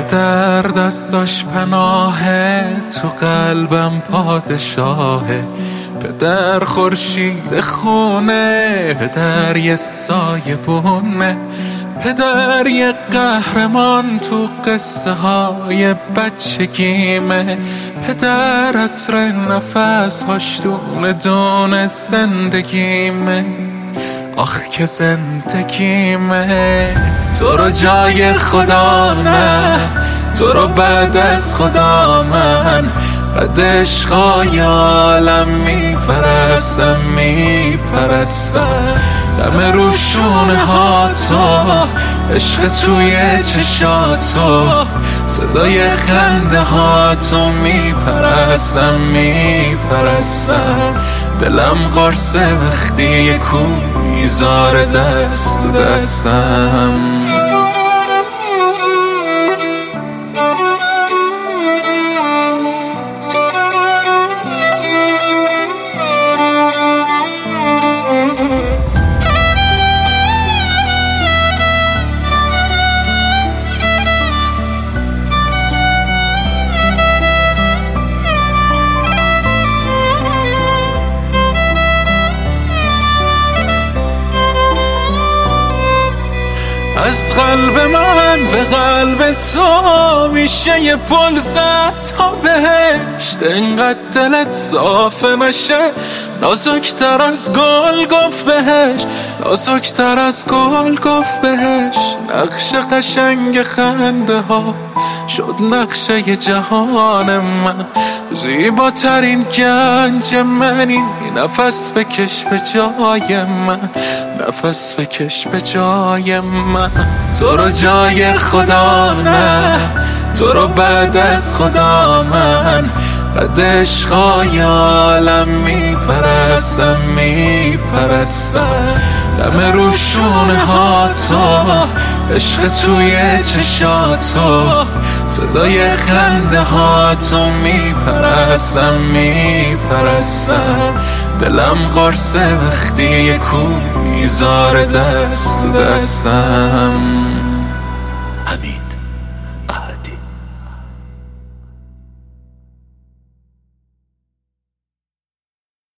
پدر دستاش پناهه، تو قلبم پادشاهه. پدر خورشید خونه، پدر یه سایه بونه، پدر یه قهرمان تو قصه های بچگیمه. پدر عطر نفس هاش دونه دونه زندگیمه. آخ که زندگیمه. تو رو جای خدا نه، تو رو بعد از خدا من قد عشقای عالم میپرستم دم روشونه ها تو، عشق توی چشاتو، صدای خنده ها تو میپرستم دلم قرصه وقتی یه کو میذاره دست تو دستم. از قلب من به قلب تو میشه یه پل زد تا بهشت. انقدر دلت صاف نشه، نازکتر از گل گفت بهش، نازکتر از گل گفت بهش. نقش قشنگ خنده ها شد نقشه ی جهان من، زیباترین گنج منی، نفس بکش به جای من، نفس بکش به جای من. تو رو جای خدا نه، تو رو بعد از خدا من قد عشقای عالم میپرستم دم روشونه ها تو، عشق توی چشاتو، صدای خنده ها تو میپرستم دلم قرصه وقتی یه کو میذاره دست تو دستم. همین